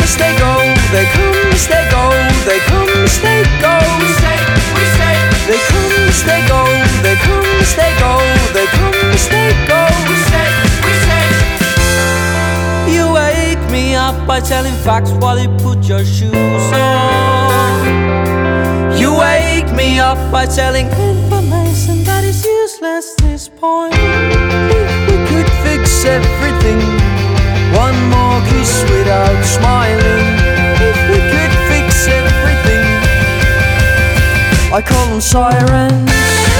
they go, they come, they go, they come, they go. We say, they come, they go, they come, they go, they come, they go. We say. You wake me up by telling facts while you put your shoes on. You wake me up by telling information that is useless at this point. If we could fix everything, one more kiss without smiling. If we could fix everything, I call them sirens.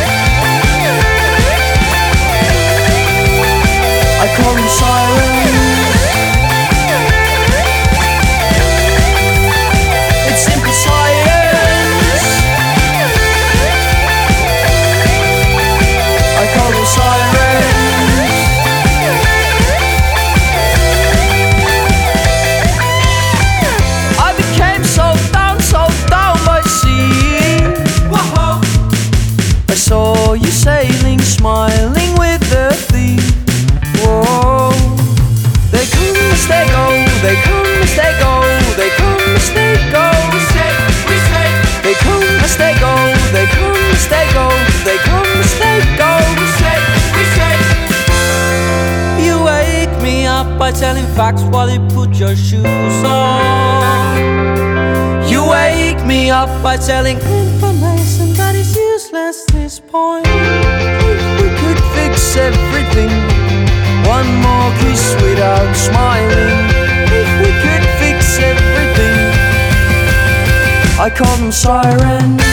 I call them sirens. It's simple science. I call them sirens. I became so down by sea. Whoa. I saw you sailing, smiling with the thief. Whoa. They come, they go, they come, they go, they come, they go. We say, they come, they go, they come, they go, they come, they go. We say. You wake me up by telling facts while you put your shoes on. You wake me up by telling information that is useless at this point. If we could fix everything, one more kiss without smiling. If we could fix everything, I call them sirens.